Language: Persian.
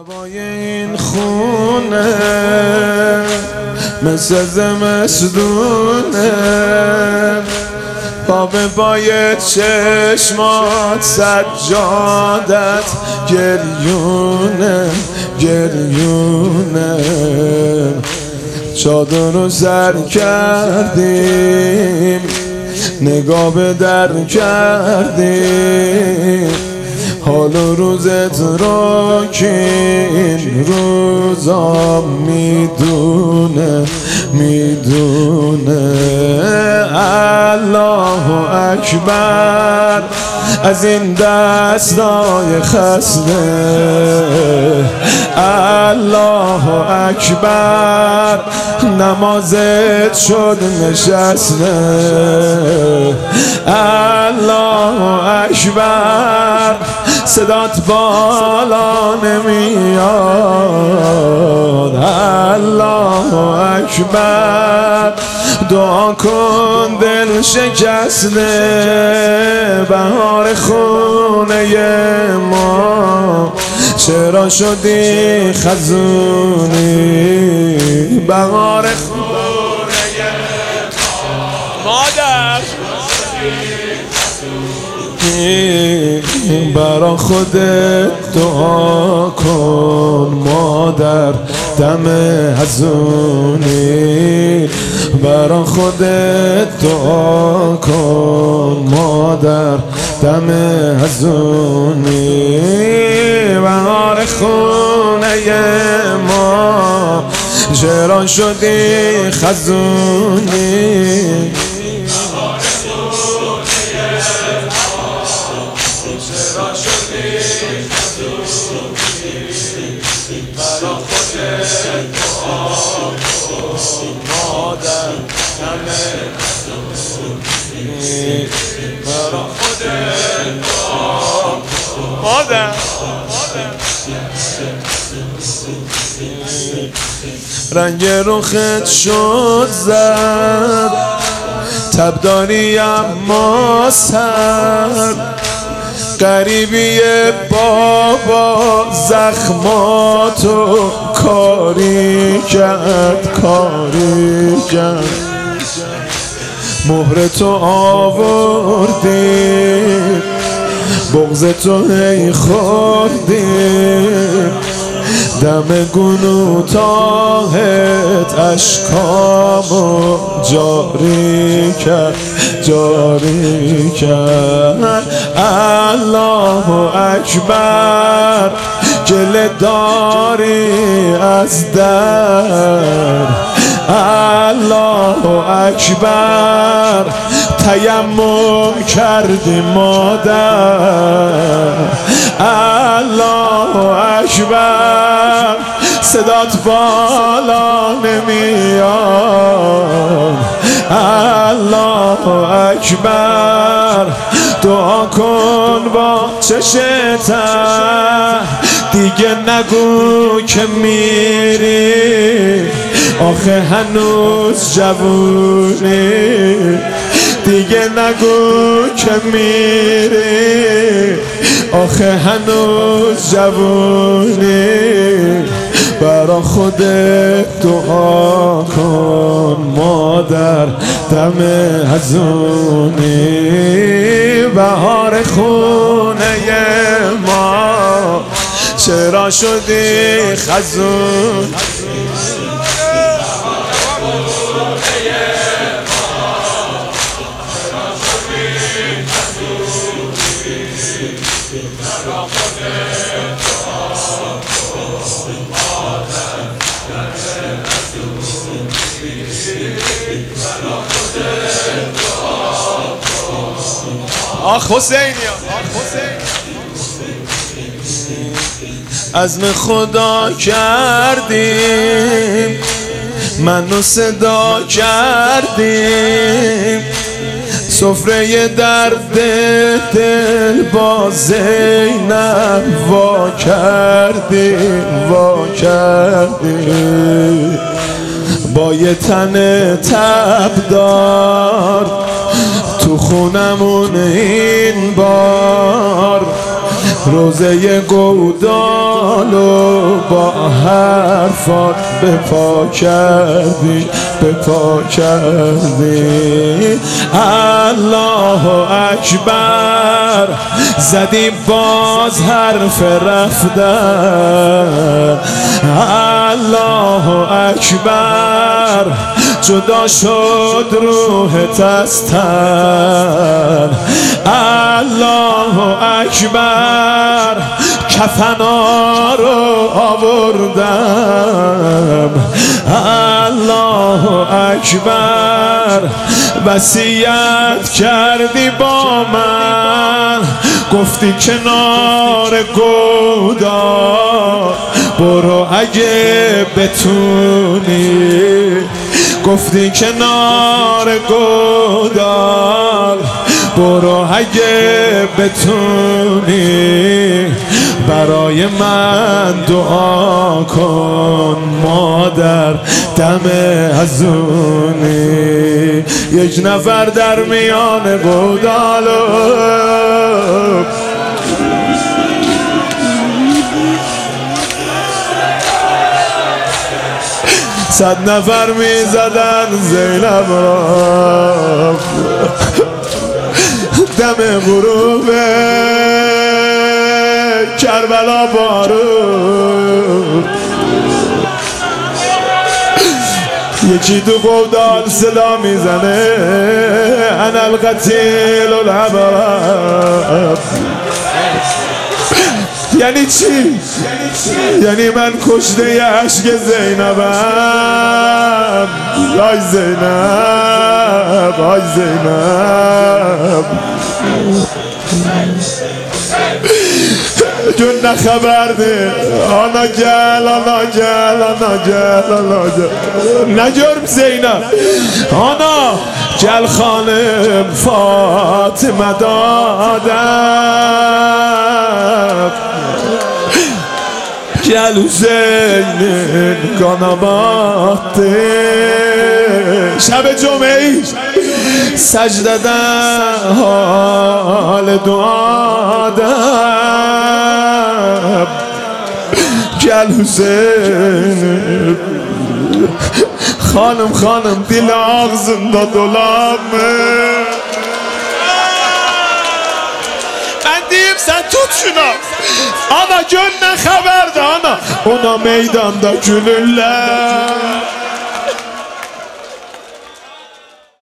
هوای این خونه مثل زمستونه، پای چشمات سجادت گریونه گریونه. چادر رو سر کردیم، نگاه به در کردیم، حال و روزت را که این روزا میدونه میدونه. الله اکبر از این دستای خسته، الله اکبر نمازت شد نشسته، الله اکبر صدات بالا نمیاد، الله اکبر دعا کن دل شکسته. بهار خونه ما چرا شدی خزونی؟ بهار خونه ما مادر برا خودت دعا کن مادر، دم حزونی برا خودت دعا کن مادر، دم حزونی. بهار خونه ما چرا شدی خزونی؟ مادر رنگ رخت شد زرد، تب داری اما سرد، غریبی بابا زخماتو کاری کرد کاری کرد. مهر تو آوردی، بغض تو هی خوردی، دم گنوتاهت اشکامو جاری کرد جاری کرد. الله اکبر گله داری از در، الله اکبر تیمم کردی مادر، الله اکبر صدات بالا نمیاد، الله اکبر دعا کن با چشتم، دیگه نگو که میری آخه هنوز جوونی، دیگه نگو که میری آخه هنوز جوونی. برا خودت دعا کن مادر، دم حزونی. بهار خونه ما چرا شدی خزون؟ آخ حسینی عزم خدا کردیم، منو صدا کردیم، سفره درد دل با زینب وا کردیم وا کردیم. با یه تن تبدار تو خونمون این بار روزه گودالو با حرفات به پا کردی، به پا کردی. الله اکبر زدی باز حرف رفتن، الله اکبر جدا شد روحت از تن، الله اکبر کفنا رو آوردم، الله اکبر وصیت کردی با من، گفتی کنار گودال برو اگه بتونی، گفتی کنار گودال برو اگه بتونی، برای من دعا کن مادر دم ازونی. یک نفر در میان گودالو 100 نفر میزدن زینب را دم غروب کربلا بارون. یکی تو گودال صدا میزنه انا القتیل الابرار. یعنی چی؟ یعنی من کشته عشق زینبم. آی زینب، آی زینب، جون نخبرده. آنا گل، آنا گل، آنا گل، آنا گل. نجرم زینب. آنا گل خانم فاطمه دادم، گل حسین کاناباته. شب جمعه سجده در حال دعا دم، گل حسین خانم خانم دل آغزında dolanmış. Ben diyeyim sen tut şunu. Ana gönlüne haber de ana. Ona meydanda gülürler.